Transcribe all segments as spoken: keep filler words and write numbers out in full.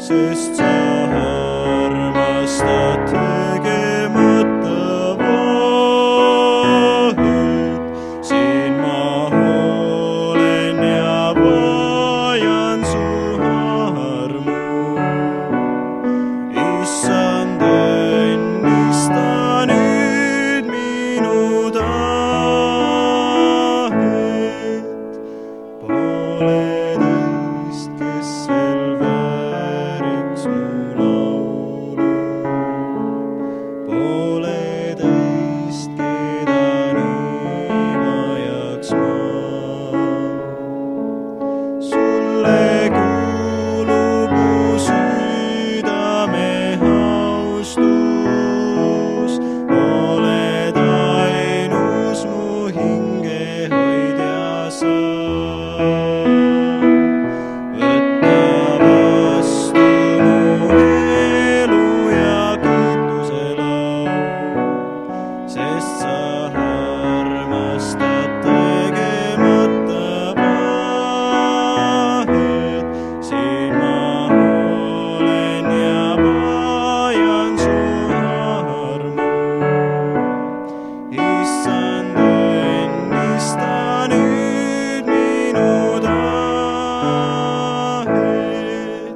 sest sa armastad tegemata vahet. Siin ma olen ja vajan su armu. Issand, õnnista nüüd minu tahet. Pole teist, kes veel vääriks mu laulu. Pole teist, keda nii vajaks ma. Sulle kuulub mu südame austus. Oled ainus mu hingehoidja sa. Võta vastu mu elu ja kiituse laul, sest sa armastad tegemata vahet. Siin ma olen ja vajan su armu. Issand, õnnista nüüd minu tahet.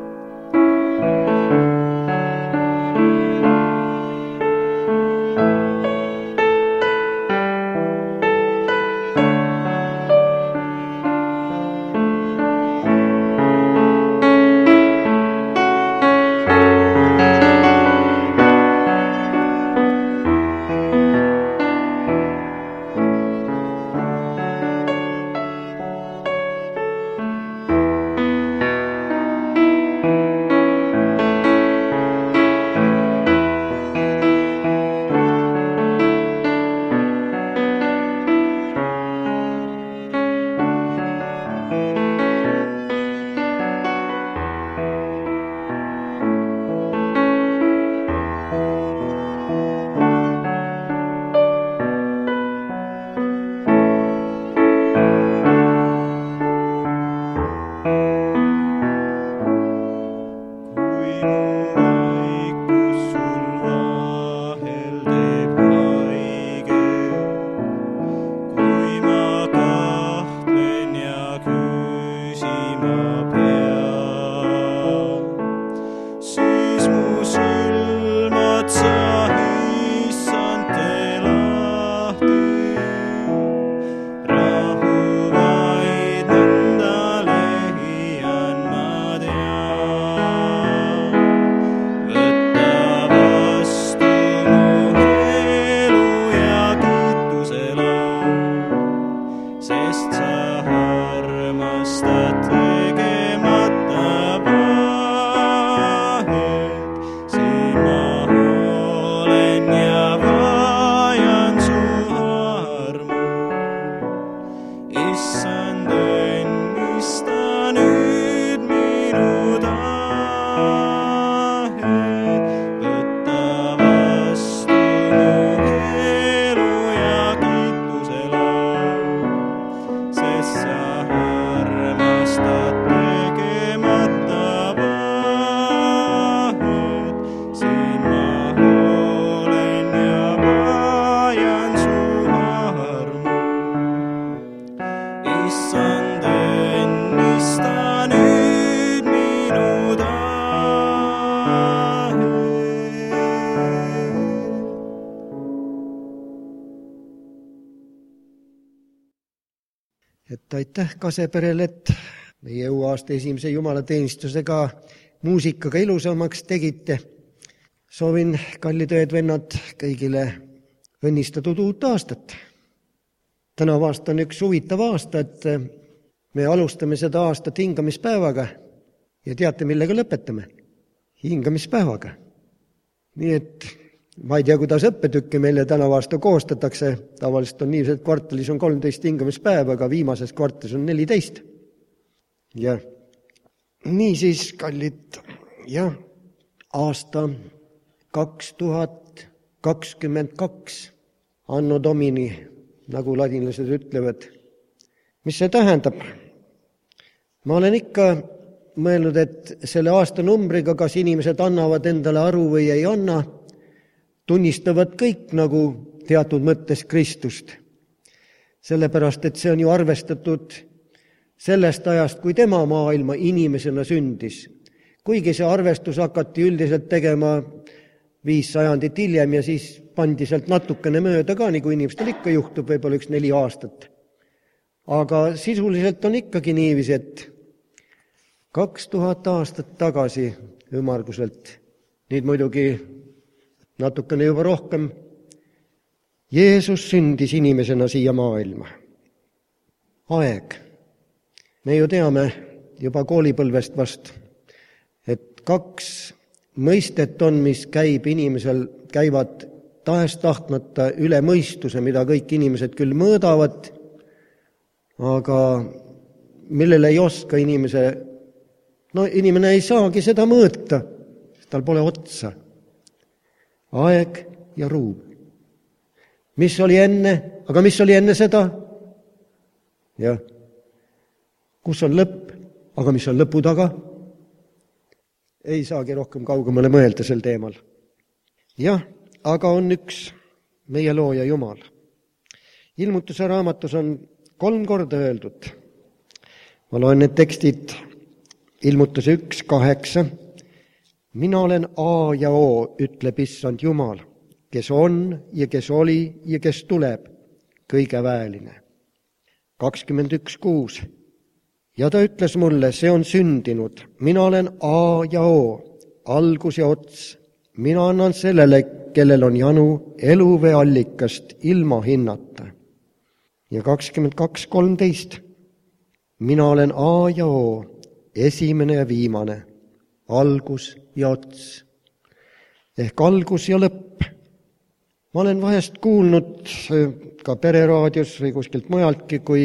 Kui mu vaikus sul vahel teeb haiget, kui ma kahtlen ja küsima pean, siis mu silmad sa, Issand, tee lahti. Rahu vaid nõnda leian ma tean. Võta vastu mu elu ja kiituse laul, sest sa armastad tegemata vahet. Siin ma olen ja vajan su armu. Issand, õnnista nüüd minu tahet. Võta vastu mu elu ja kiituse laul, sest sa armastad tegemata vahet. Siin ma olen ja vajan su armu. Issand, õnnista nüüd minu tahet. Et aitäh Kaseperele, et meie uue-aasta esimese jumalateenistusega muusikaga ilusamaks tegite. Soovin, kallid õed-vennad, kõigile õnnistatud uut aastat. Tänavu aasta on üks huvitav aasta, et me alustame seda aastat hingamispäevaga ja teate, millega lõpetame? Hingamispäevaga. Nii et ma ei tea, kuidas õppetükke meile tänavu aasta koostatakse. Tavaliselt on nii, et kvartalis on kolmteist hingamispäeva, aga viimases kvartalis on neliteist. Ja nii siis, kallid, ja aasta kaks tuhat kakskümmend kaks, anno domini, nagu ladinlased ütlevad. Mis see tähendab? Ma olen ikka mõelnud, et selle aastanumbriga, kas inimesed annavad endale aru või ei anna, tunnistavad kõik nagu teatud mõttes Kristust. Sellepärast, et see on ju arvestatud sellest ajast, kui tema maailma inimesena sündis. Kuigi see arvestus hakati üldiselt tegema viis sajandit hiljem ja siis pandi sealt natukene mööda ka, nagu inimestel ikka juhtub, võib-olla üks neli aastat. Aga sisuliselt on ikkagi niiviisi, et kaks tuhat aastat tagasi ümmarguselt, nüüd muidugi natukene juba rohkem, Jeesus sündis inimesena siia maailma. Aeg. Me ju teame juba koolipõlvest vast, et kaks mõistet on, mis käib inimesel, käivad tahes-tahtmata üle mõistuse, mida kõik inimesed küll mõõdavad, aga millele ei oska inimese, no inimene ei saagi seda mõõta, tal pole otsa. Aeg ja ruum. Mis oli enne, aga mis oli enne seda? Jah. Kus on lõpp, aga mis on lõpu taga? Ei saagi rohkem kaugemale mõelda sel teemal. Jah, aga on üks meie looja Jumal. Ilmutuse raamatus on kolm korda öeldud. Ma loen need tekstid Ilmutuse üks, kaheksa. Mina olen A ja O, ütleb issand Jumal, kes on ja kes oli ja kes tuleb, kõige väeline. kakskümmend üks, kuus. Ja ta ütles mulle, see on sündinud, mina olen A ja O, algus ja ots. Mina annan sellele, kellel on janu eluvee allikast ilma hinnata. Ja kakskümmend kaks, kolmteist. Mina olen A ja O, esimene ja viimane, algus ja ots. Ehk algus ja lõpp. Ma olen vahest kuulnud ka pereraadios või kuskilt mujaltki, kui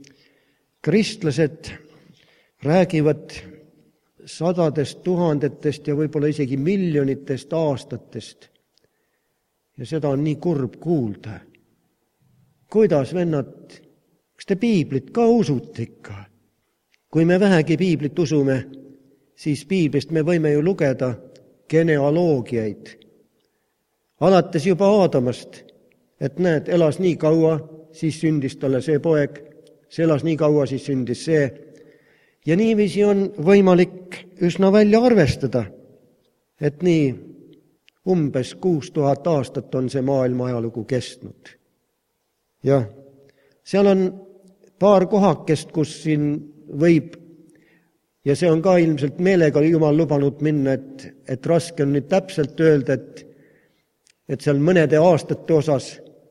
kristlased räägivad sadadest, tuhandetest ja võib-olla isegi miljonitest aastatest. Ja seda on nii kurb kuulda. Kuidas, vennad, kas te piiblit ka usute ikka? Kui me vähegi piiblit usume, siis piiblist me võime ju lugeda genealoogiaid. Alates juba Aadamast, et näed, elas nii kaua, siis sündis talle see poeg, see elas nii kaua, siis sündis see. Ja niiviisi on võimalik üsna välja arvestada, et nii umbes kuus tuhat aastat on see maailma ajalugu kestnud. Jah, seal on paar kohakest, kus siin võib, ja see on ka ilmselt meelega Jumal lubanud minna, et, et raske on nüüd täpselt öelda, et et seal mõnede aastate osas,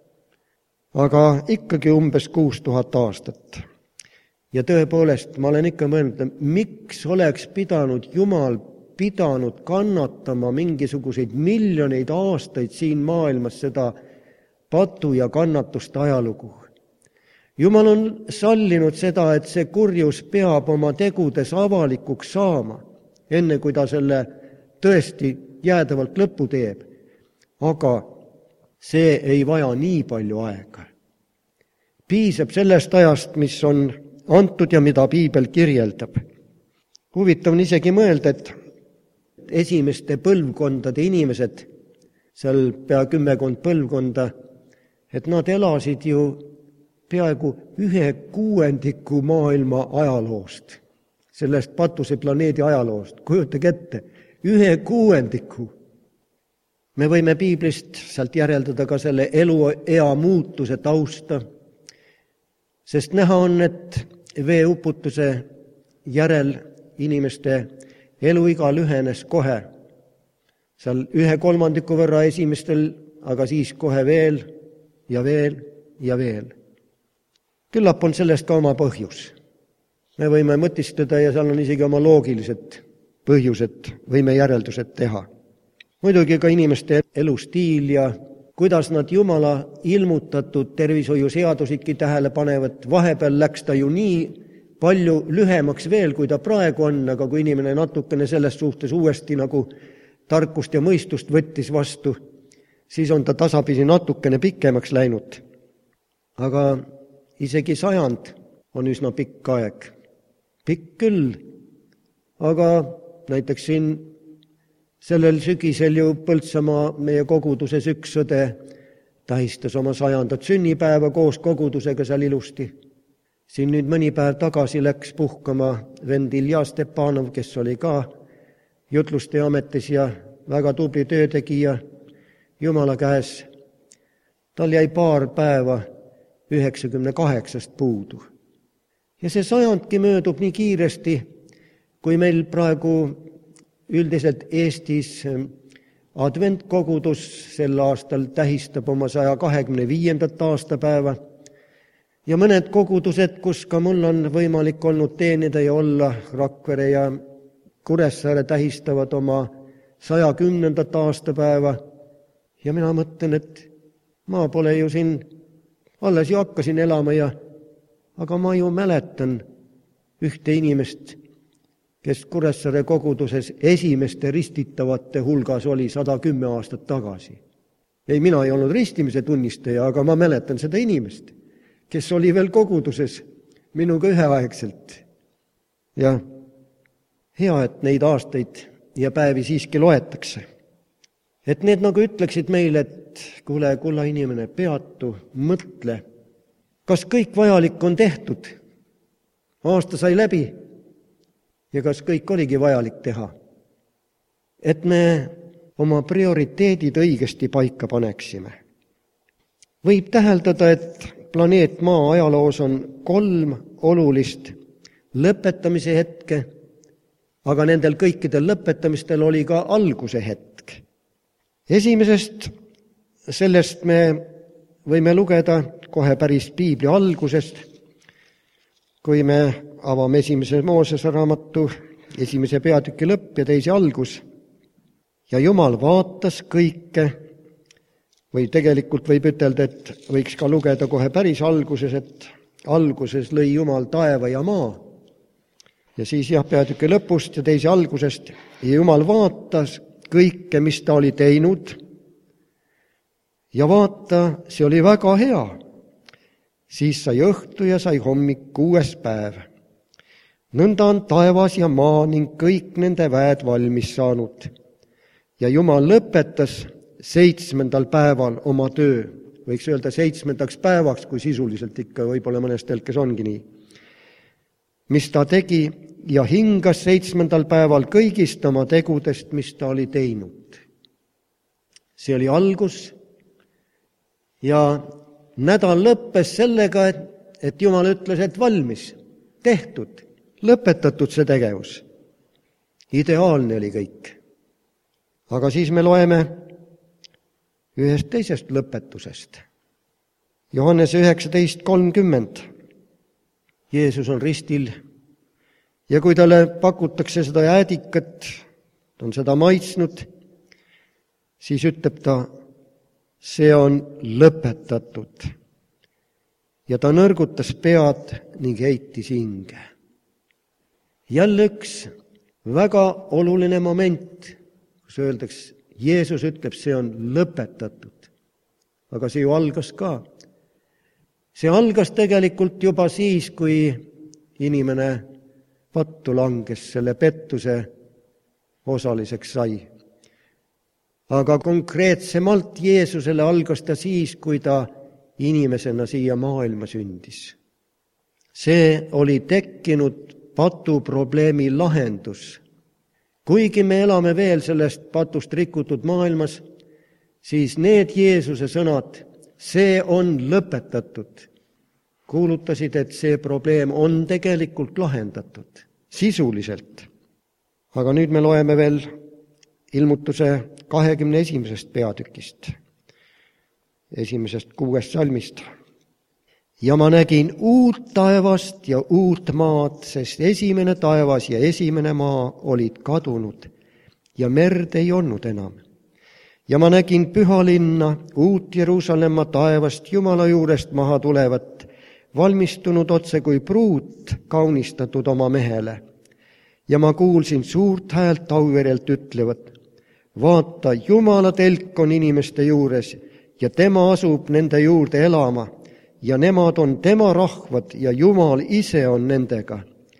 aga ikkagi umbes kuus tuhat aastat. Ja tõepoolest, ma olen ikka mõelnud, miks oleks pidanud Jumal pidanud kannatama mingisuguseid miljoneid aastaid siin maailmas seda patu ja kannatuste ajalugu. Jumal on sallinud seda, et see kurjus peab oma tegudes avalikuks saama, enne kui ta selle tõesti jäädavalt lõpu teeb. Aga see ei vaja nii palju aega. Piisab sellest ajast, mis on antud ja mida piibel kirjeldab. Huvitav on isegi mõelda, et esimeste põlvkondade inimesed, seal pea kümmekond põlvkonda, et nad elasid ju peaaegu ühe kuuendiku maailma ajaloost, sellest patuse planeedi ajaloost. Kujutage ette, ühe kuuendiku. Me võime piiblist sealt järeldada ka selle eluea muutuse tausta, sest näha on, et veeuputuse järel inimeste eluiga lühenes kohe. Seal ühe kolmandiku võrra esimestel, aga siis kohe veel ja veel ja veel. Küllap on sellest ka oma põhjus. Me võime mõtistada ja seal on isegi oma loogilised põhjused, võime järeldused teha. Muidugi ka inimeste elustiil ja kuidas nad Jumala ilmutatud tervishoiuseadusidki tähele panevad. Vahepeal läks ta ju nii palju lühemaks veel, kui ta praegu on, aga kui inimene natukene selles suhtes uuesti nagu tarkust ja mõistust võttis vastu, siis on ta tasapisi natukene pikemaks läinud. Aga isegi sajand on üsna pikk aeg. Pikk küll, aga näiteks siin sellel sügisel ju Põltsamaa meie koguduses üks õde tähistas oma sajandat sünnipäeva koos kogudusega seal ilusti. Siin nüüd mõni päev tagasi läks puhkama vend Ilja Stepanov, kes oli ka jutluste ametis ja väga tubli töötegija Jumala käes. Tal jäi paar päeva üheksakümne kaheksast puudu. Ja see sajandki möödub nii kiiresti, kui meil praegu üldiselt Eestis adventkogudus sel aastal tähistab oma saja kahekümne viiendat aastapäeva ja mõned kogudused, kus ka mul on võimalik olnud teenida ja olla, Rakvere ja Kuressaare tähistavad oma saja kümnendat aastapäeva ja mina mõtlen, et ma pole ju siin, alles ju hakkasin elama ja aga ma ju mäletan ühte inimest, kes Kuressaare koguduses esimeste ristitavate hulgas oli sada kümme aastat tagasi. Ei, mina ei olnud ristimise tunnistaja, aga ma mäletan seda inimest, kes oli veel koguduses minuga üheaegselt. Ja hea, et neid aastaid ja päevi siiski loetakse. Et need nagu ütleksid meile, et kuule, kulla inimene, peatu, mõtle, kas kõik vajalik on tehtud? Aasta sai läbi. Ja kas kõik oligi vajalik teha? Et me oma prioriteedid õigesti paika paneksime. Võib täheldada, et planeet Maa ajaloos on kolm olulist lõpetamise hetke, aga nendel kõikidel lõpetamistel oli ka alguse hetk. Esimesest sellest me võime lugeda kohe päris Piibli algusest, kui me avame esimese Moosese raamatu esimese peatüki lõpp ja teise algus. Ja Jumal vaatas kõike, või tegelikult võib ütelda, et võiks ka lugeda kohe päris alguses, et alguses lõi Jumal taeva ja maa. Ja siis jah, peatüki lõpust ja teise algusest. Ja Jumal vaatas kõike, mis ta oli teinud. Ja vaata, see oli väga hea. Siis sai õhtu ja sai hommik kuues päev. Nõnda on taevas ja maa ning kõik nende väed valmis saanud. Ja Jumal lõpetas seitsmendal päeval oma töö. Võiks öelda seitsmendaks päevaks, kui sisuliselt ikka võib-olla mõnes telkes ongi nii. Mis ta tegi ja hingas seitsmendal päeval kõigist oma tegudest, mis ta oli teinud. See oli algus ja nädal lõppes sellega, et, et Jumal ütles, et valmis, tehtud, lõpetatud see tegevus. Ideaalne oli kõik. Aga siis me loeme ühest teisest lõpetusest. Johannese üheksateist kolmkümmend. Jeesus on ristil ja kui talle pakutakse seda jäädikat, ta on seda maitsnud, siis ütleb ta, see on lõpetatud. Ja ta nõrgutas pead ning heitis hinge. Jälle üks väga oluline moment, kus öeldakse, Jeesus ütleb, see on lõpetatud. Aga see ju algas ka. See algas tegelikult juba siis, kui inimene pattu langes, selle pettuse osaliseks sai. Aga konkreetsemalt Jeesusele algas ta siis, kui ta inimesena siia maailma sündis. See oli tekkinud patuprobleemi lahendus. Kuigi me elame veel sellest patust rikutud maailmas, siis need Jeesuse sõnad, see on lõpetatud, kuulutasid, et see probleem on tegelikult lahendatud, sisuliselt. Aga nüüd me loeme veel ilmutuse kahekümne esimesest peatükist, esimesest kuuest salmist. Ja ma nägin uut taevast ja uut maad, sest esimene taevas ja esimene maa olid kadunud ja merd ei olnud enam. Ja ma nägin püha linna, uut Jeruusalemma taevast Jumala juurest maha tulevat, valmistunud otse kui pruut, kaunistatud oma mehele. Ja ma kuulsin suurt häält auverelt ütlevat, vaata, Jumala telk on inimeste juures ja tema asub nende juurde elama. Ja nemad on tema rahvad ja Jumal ise on nendega.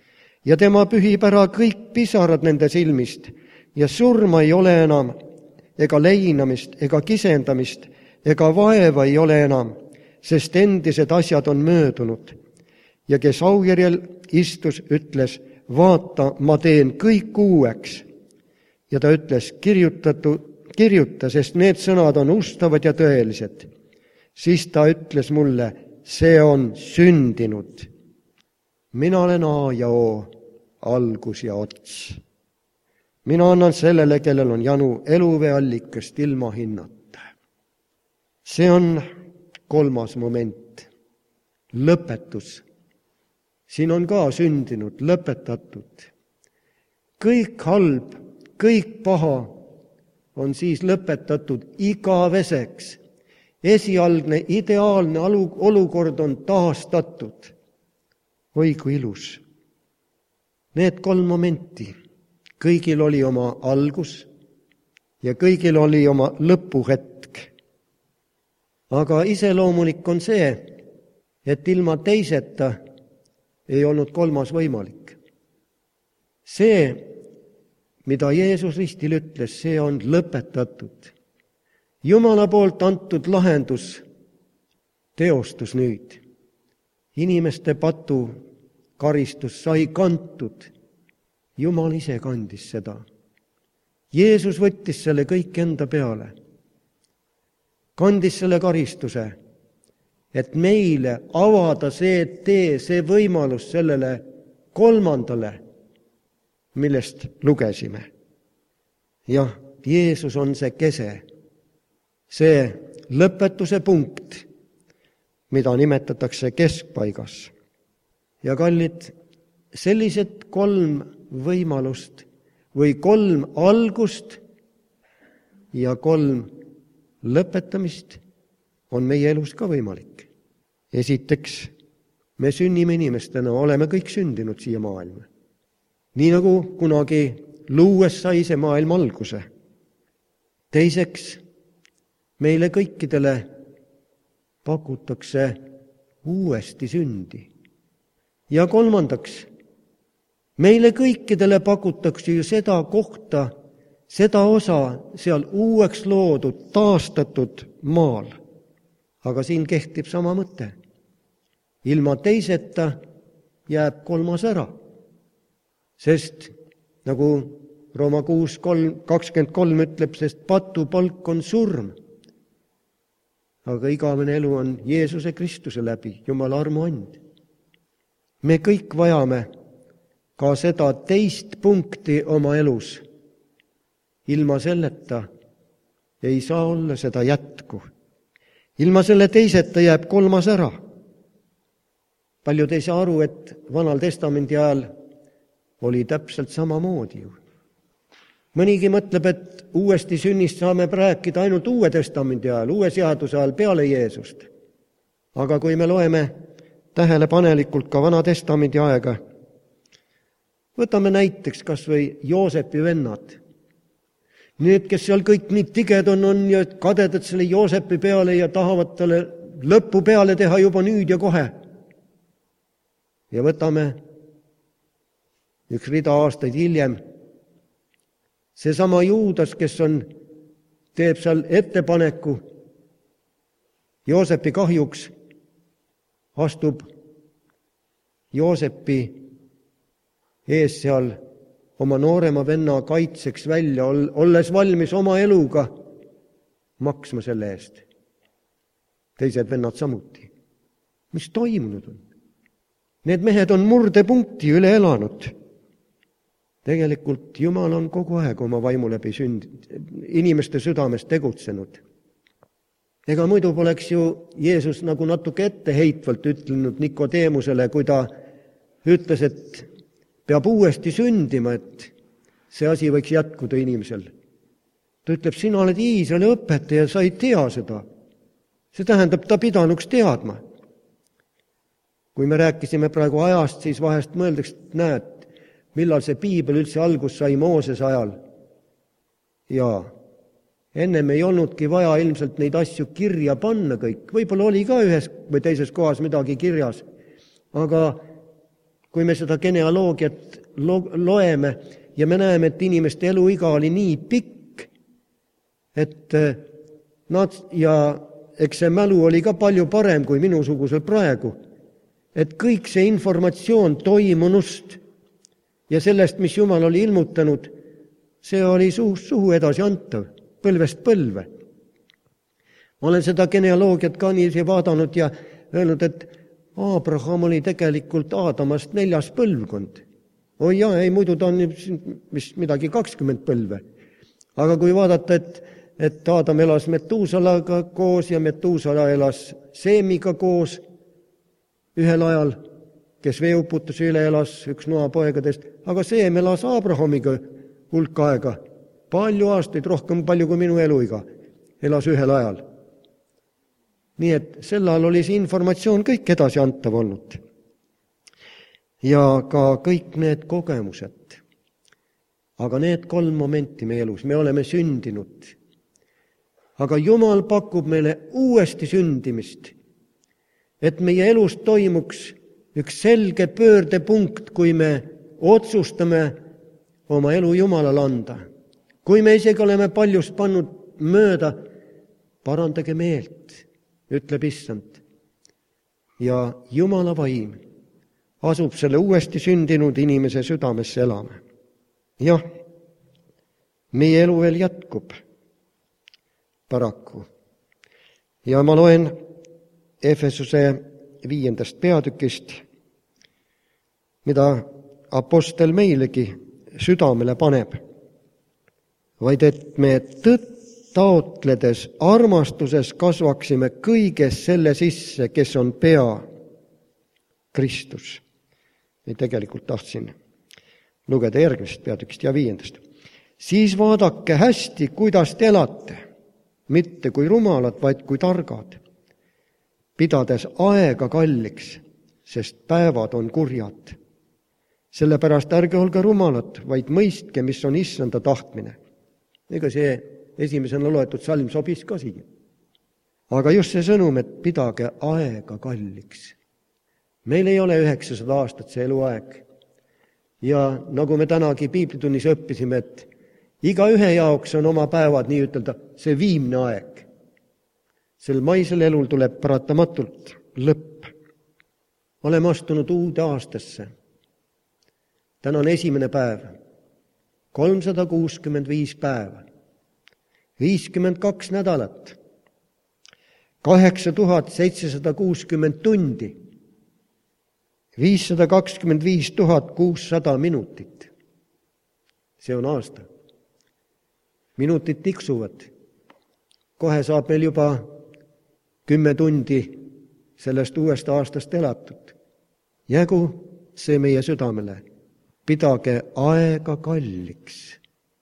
ja tema pühib ära kõik pisarad nende silmist ja surma ei ole enam, ega leinamist, ega kisendamist, ega vaeva ei ole enam, sest endised asjad on möödunud. Ja kes aujärjel istus, ütles, vaata, ma teen kõik uueks. Ja ta ütles, kirjutatu, kirjuta, sest need sõnad on ustavad ja tõelised. Siis ta ütles mulle, see on sündinud. Mina olen A ja O, algus ja ots. Mina annan sellele, kellel on janu eluvee allikast ilma hinnata. See on kolmas moment, lõpetus. Siin on ka sündinud, lõpetatud. Kõik halb, kõik paha on siis lõpetatud igaveseks. Esialgne ideaalne olukord on taastatud. Oi kui ilus. Need kolm momenti. Kõigil oli oma algus ja kõigil oli oma lõpuhetk. Aga iseloomulik on see, et ilma teiseta ei olnud kolmas võimalik. See, mida Jeesus ristil ütles, see on lõpetatud. Jumala poolt antud lahendus teostus nüüd. Inimeste patu karistus sai kantud. Jumal ise kandis seda. Jeesus võttis selle kõik enda peale. Kandis selle karistuse, et meile avada see tee, see võimalus sellele kolmandale, millest lugesime. Jah, Jeesus on see kese, see lõpetuse punkt, mida nimetatakse keskpaigas. Ja kallid, sellised kolm võimalust või kolm algust ja kolm lõpetamist on meie elus ka võimalik. Esiteks, me sünnime inimestena, oleme kõik sündinud siia maailma. Nii nagu kunagi luues sai see maailm alguse. Teiseks, meile kõikidele pakutakse uuesti sündi. Ja kolmandaks, meile kõikidele pakutakse ju seda kohta, seda osa seal uueks loodud, taastatud maal. Aga siin kehtib sama mõte. Ilma teiseta jääb kolmas ära. Sest nagu Rooma kuus kakskümmend kolm ütleb, sest patu palk on surm. Aga igavene elu on Jeesuse Kristuse läbi, Jumala armuand. Me kõik vajame ka seda teist punkti oma elus. Ilma selleta ei saa olla seda jätku. Ilma selle teiseta jääb kolmas ära. Paljud ei saa aru, et Vanal Testamendi ajal oli täpselt samamoodi ju. Mõnigi mõtleb, et uuesti sünnist saame rääkida ainult Uue Testamendi ajal, Uue seaduse ajal peale Jeesust. Aga kui me loeme tähelepanelikult ka Vana Testamendi aega, võtame näiteks kas või Joosepi vennad. Need, kes seal kõik nii tiged on, on ja kadedad selle Joosepi peale ja tahavad talle lõppu peale teha juba nüüd ja kohe. Ja võtame üks rida aastaid hiljem. Seesama Juudas, kes on, teeb seal ettepaneku Joosepi kahjuks, astub Joosepi ees seal oma noorema venna kaitseks välja, olles valmis oma eluga maksma selle eest. Teised vennad samuti. Mis toimunud on? Need mehed on murdepunkti üle elanud. Tegelikult Jumal on kogu aeg oma vaimu läbi sünd, inimeste südames tegutsenud. Ega muidu poleks ju Jeesus nagu natuke etteheitvalt ütlenud Nikodeemusele, kui ta ütles, et peab uuesti sündima, et see asi võiks jätkuda inimesel. Ta ütleb, sina oled Iisraeli õpetaja, sa ei tea seda. See tähendab, ta pidanuks teadma. Kui me rääkisime praegu ajast, siis vahest mõeldaks, et näed, millal see piibel üldse algus sai Moosese ajal. Ja ennem ei olnudki vaja ilmselt neid asju kirja panna kõik. Võib-olla oli ka ühes või teises kohas midagi kirjas. Aga kui me seda genealoogiat lo- loeme ja me näeme, et inimeste eluiga oli nii pikk, et nad, ja eks see mälu oli ka palju parem kui minusugusel praegu, et kõik see informatsioon toimunust ja sellest, mis Jumal oli ilmutanud, see oli suust suhu edasi antav, põlvest põlve. Ma olen seda genealoogiat ka niiviisi vaadanud ja öelnud, et Abraham oli tegelikult Aadamast neljas põlvkond. Oi jaa, ei, muidu ta on mis midagi kakskümmend põlve. Aga kui vaadata, et, et Aadam elas Metuusalaga koos ja Metuusala elas Seemiga koos ühel ajal, kes veeuputusi üle elas, üks Noa poegadest, aga Seem elas Abrahamiga hulk aega, palju aastaid, rohkem palju kui minu eluiga, elas ühel ajal. Nii et sel ajal oli see informatsioon kõik edasi antav olnud. Ja ka kõik need kogemused. Aga need kolm momenti meie elus, me oleme sündinud. Aga Jumal pakub meile uuesti sündimist, et meie elus toimuks üks selge pöördepunkt, kui me otsustame oma elu Jumalale anda. Kui me isegi oleme paljust pannud mööda, parandage meelt, ütleb Issand. Ja Jumala vaim asub selle uuesti sündinud inimese südamesse elama. Jah, meie elu veel jätkub paraku. Ja ma loen Efesuse viiendast peatükist, mida apostel meilegi südamele paneb, vaid et me tõtt taotledes armastuses kasvaksime kõiges selle sisse, kes on pea, Kristus. Ja tegelikult tahtsin lugeda järgmisest peatükist ja viiendast. Siis vaadake hästi, kuidas te elate, mitte kui rumalad, vaid kui targad, pidades aega kalliks, sest päevad on kurjad. Sellepärast ärge olge rumalad, vaid mõistke, mis on Issanda tahtmine. Ega see esimesena loetud salm sobis ka siia. Aga just see sõnum, et pidage aega kalliks. Meil ei ole üheksasada aastat see eluaeg. Ja nagu me tänagi piiblitunnis õppisime, et iga ühe jaoks on oma päevad nii ütelda see viimne aeg. Sel maisel elul tuleb paratamatult lõpp. Oleme astunud uude aastasse. Täna on esimene päev. kolmsada kuuskümmend viis päeva. viiskümmend kaks nädalat. kaheksa tuhat seitsesada kuuskümmend tundi. viissada kakskümmend viis tuhat kuussada minutit. See on aasta. Minutid tiksuvad. Kohe saab meil juba kümme tundi sellest uuest aastast elatud. Jäägu see meie südamele. Pidage aega kalliks.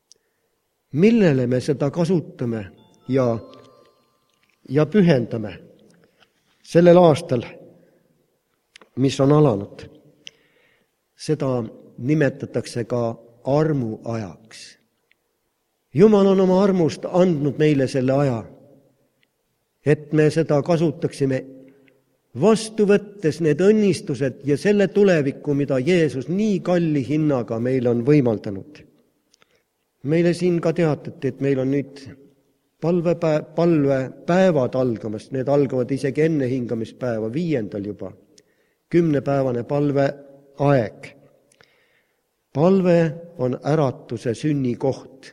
Millele me seda kasutame ja, ja pühendame sellel aastal, mis on alanud? Seda nimetatakse ka armuajaks. Jumal on oma armust andnud meile selle aja, et me seda kasutaksime vastu võttes need õnnistused ja selle tuleviku, mida Jeesus nii kalli hinnaga meil on võimaldanud. Meile siin ka teatati, et meil on nüüd palvepäev, palvepäevad algamas, need algavad isegi enne hingamispäeva, viiendal juba, kümnepäevane palveaeg. Palve on äratuse sünnikoht.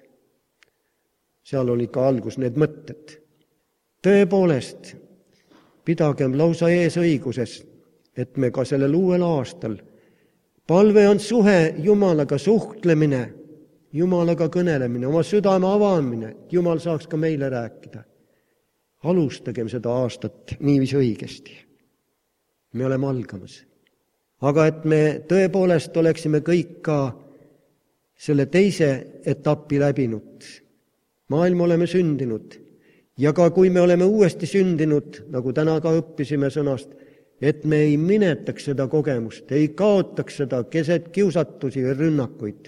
Seal oli ka algus need mõtted. Tõepoolest, pidagem lausa ees õiguses, et me ka sellel uuel aastal, palve on suhe Jumalaga suhtlemine, Jumalaga kõnelemine, oma südame avamine, et Jumal saaks ka meile rääkida. Alustagem seda aastat niiviisi õigesti. Me oleme algamas. Aga et me tõepoolest oleksime kõik ka selle teise etappi läbinud. Maailma oleme sündinud. Ja ka kui me oleme uuesti sündinud, nagu täna ka õppisime sõnast, et me ei minetaks seda kogemust, ei kaotaks seda keset kiusatusi või rünnakuid.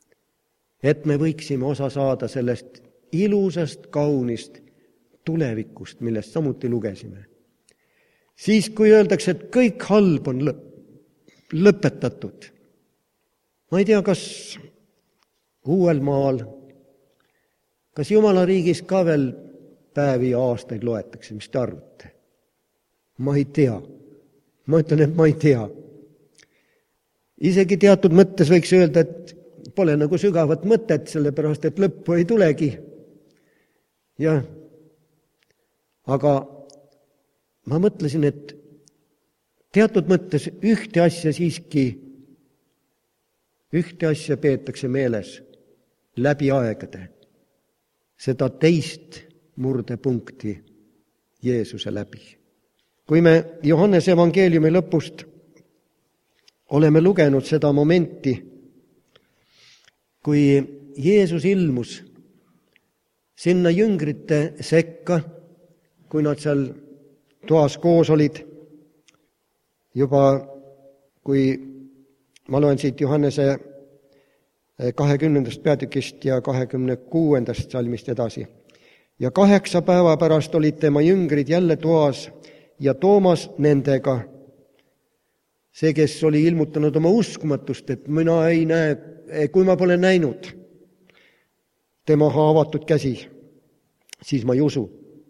Et me võiksime osa saada sellest ilusast, kaunist tulevikust, millest samuti lugesime. Siis, kui öeldakse, et kõik halb on lõpetatud, ma ei tea, kas uuel maal, kas Jumala riigis ka veel päevi ja aastaid loetakse, mis te arvate? Ma ei tea. Ma ütlen, et ma ei tea. Isegi teatud mõttes võiks öelda, et pole nagu sügavat mõtet, sellepärast et lõppu ei tulegi. Jah, aga ma mõtlesin, et teatud mõttes ühte asja siiski, ühte asja peetakse meeles läbi aegade. Seda teist murdepunkti Jeesuse läbi. Kui me Johannese evangeeliumi lõpust oleme lugenud seda momenti, kui Jeesus ilmus sinna jüngrite sekka, kui nad seal toas koos olid, juba kui ma loen siit Johannese kahekümnendast peatükist ja kahekümne kuuendast salmist edasi. Ja kaheksa päeva pärast olid tema jüngrid jälle toas ja Toomas nendega, see, kes oli ilmutanud oma uskmatust, et mina ei näe, kui ma pole näinud tema haavatud käsi, siis ma ei usu.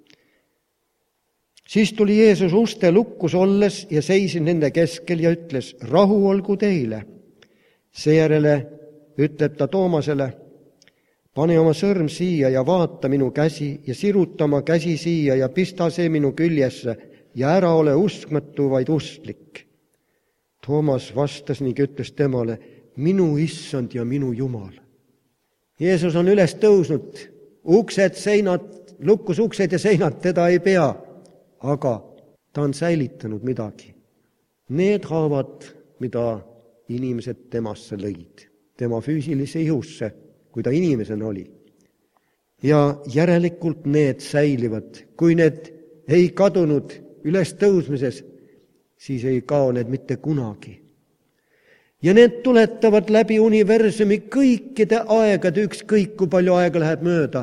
Siis tuli Jeesus uste lukkus olles ja seisis nende keskel ja ütles, rahu olgu teile. Seejärele ütleb ta Toomasele, pane oma sõrm siia ja vaata minu käsi ja siruta oma käsi siia ja pista see minu küljesse ja ära ole uskmatu, vaid usklik. Toomas vastas ning ütles temale, minu issand ja minu Jumal. Jeesus on üles tõusnud, uksed, seinad, lukkus uksed ja seinad, teda ei pea, aga ta on säilitanud midagi. Need haavad, mida inimesed temasse lõid, tema füüsilise ihusse, kui ta inimesena oli. Ja järelikult need säilivad. Kui need ei kadunud üles tõusmises, siis ei kao need mitte kunagi. Ja need tuletavad läbi universumi kõikide aegade, ükskõik kui palju aega läheb mööda.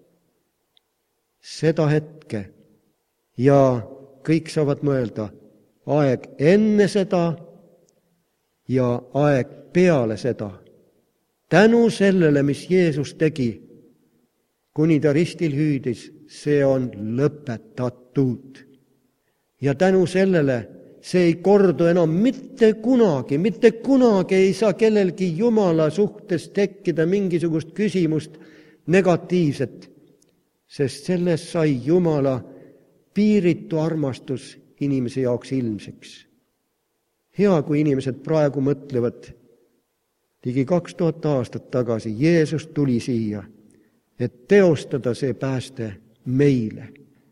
Seda hetke. Ja kõik saavad mõelda, aeg enne seda ja aeg peale seda. Tänu sellele, mis Jeesus tegi, kuni ta ristil hüüdis, see on lõpetatud. Ja tänu sellele, see ei kordu enam mitte kunagi, mitte kunagi ei saa kellelgi Jumala suhtes tekkida mingisugust küsimust negatiivset, sest sellest sai Jumala piiritu armastus inimese jaoks ilmseks. Hea, kui inimesed praegu mõtlevad, ligi kaks tuhat aastat tagasi Jeesus tuli siia, et teostada see pääste meile.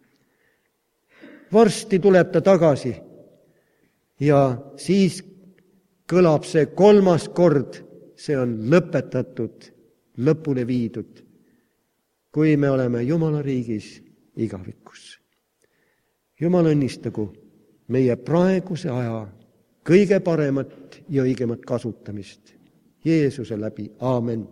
Varsti tuleb ta tagasi ja siis kõlab see kolmas kord, see on lõpetatud, lõpule viidud, kui me oleme Jumala riigis igavikus. Jumal õnnistagu meie praeguse aja kõige paremat ja õigemat kasutamist. Jeesuse läbi. Aamen.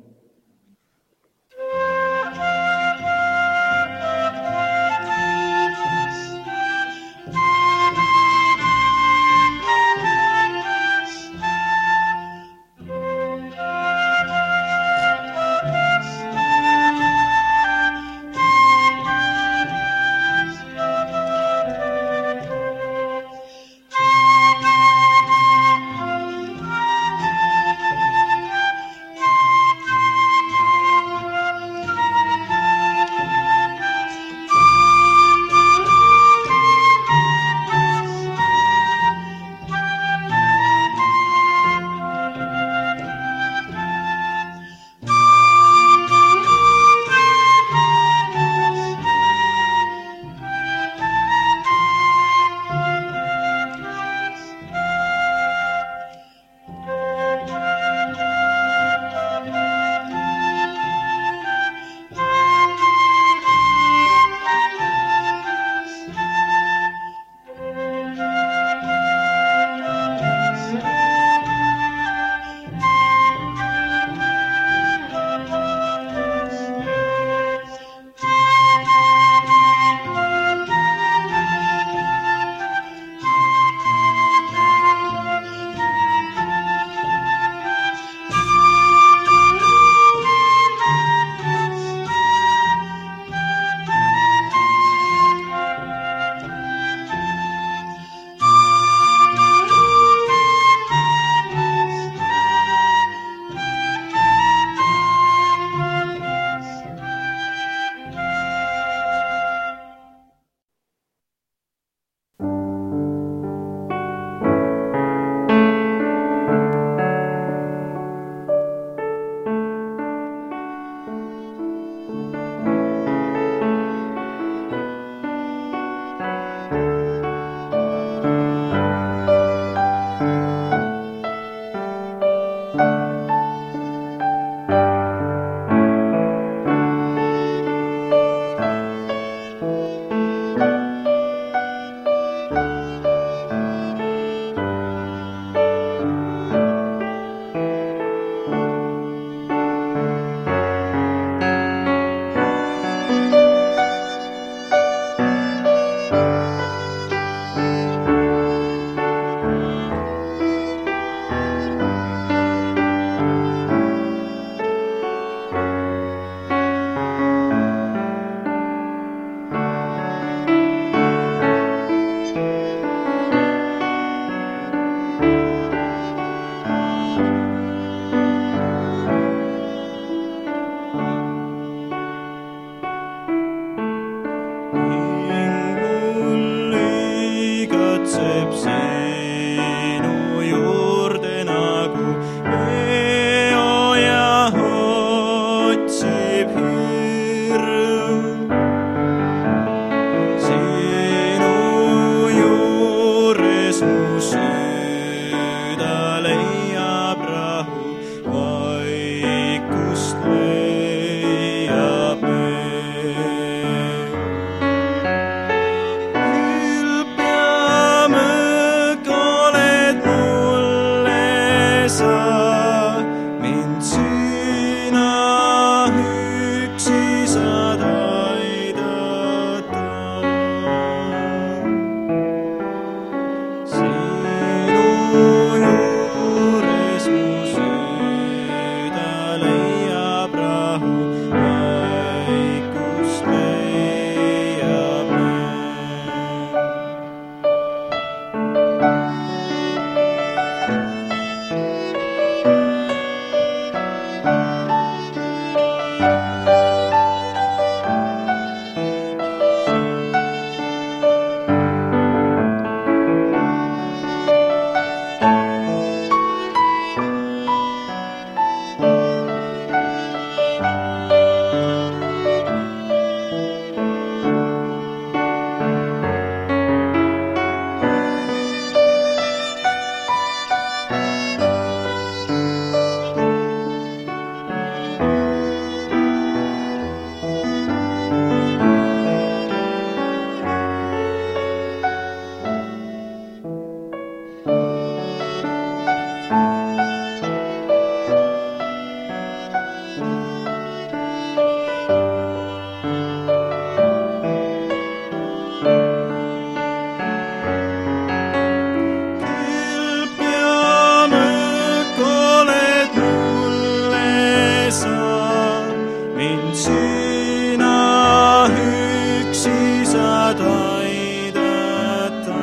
mind sina üksi saad aidata.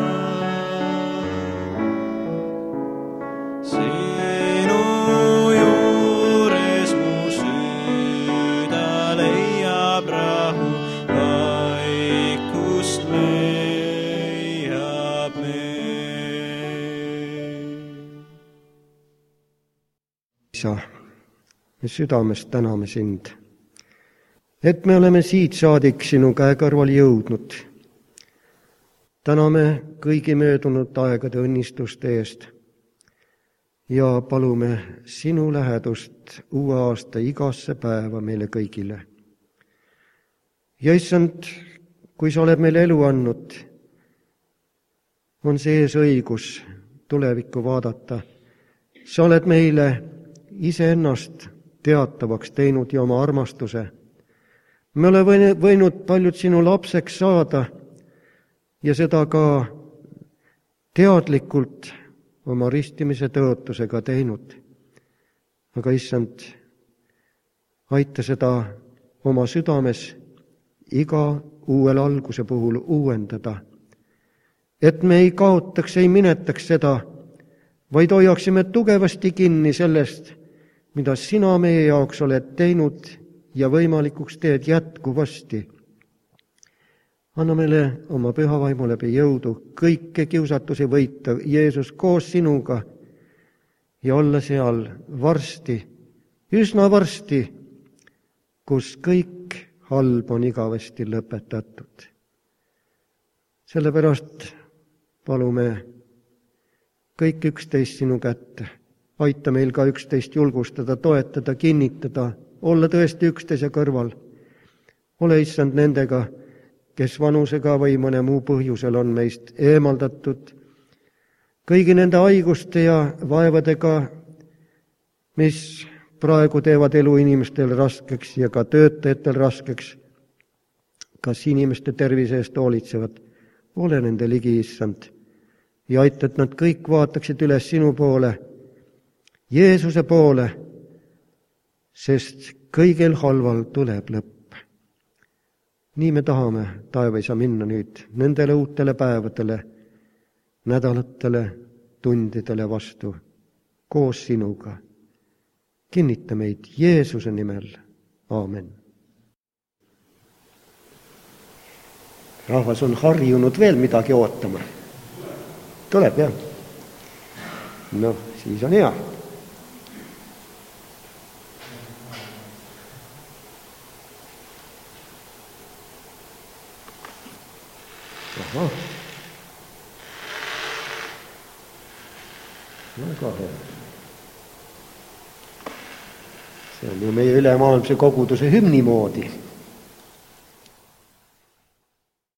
Sinu juures mu süda leiab rahu, vaikust leiab meil. Isa, me südamest täname sind, et me oleme siit saadik sinu käe kõrval jõudnud. Täname kõigi möödunud aegade õnnistuste eest ja palume sinu lähedust uue aasta igasse päeva meile kõigile. Ja issand, kui sa oled meile elu andnud, on see ees õigus tulevikku vaadata. Sa oled meile iseennast teatavaks teinud ja oma armastuse. Me oleme võinud paljud sinu lapseks saada ja seda ka teadlikult oma ristimise tõotusega teinud. Aga issand, aita seda oma südames iga uuel alguse puhul uuendada, et me ei kaotaks, ei minetaks seda, vaid hoiaksime tugevasti kinni sellest, mida sina meie jaoks oled teinud ja võimalikuks teed jätkuvasti. Anna meile oma püha vaimu läbi jõudu kõike kiusatusi võita Jeesus koos sinuga ja olla seal varsti, üsna varsti, kus kõik halb on igavesti lõpetatud. Sellepärast palume kõik üksteist sinu kätte. Aita meil ka üksteist julgustada, toetada, kinnitada, olla tõesti üksteise kõrval. Ole issand nendega, kes vanusega või mõne muu põhjusel on meist eemaldatud. Kõigi nende haiguste ja vaevadega, mis praegu teevad elu inimestel raskeks ja ka töötajatel raskeks, kas inimeste tervise eest hoolitsevad, ole nende ligi, issand, ja aita, et nad kõik vaataksid üles sinu poole, Jeesuse poole, sest kõigel halval tuleb lõpp. Nii me tahame, taevaisa, minna nüüd nendele uutele päevadele, nädalatele, tundidele vastu, koos sinuga. Kinnita meid Jeesuse nimel. Aamen. Rahvas on harjunud veel midagi ootama. Tuleb, jah? No, siis on hea. Aha. Väga hea. See on ju meie ülemaailmse koguduse hümni moodi.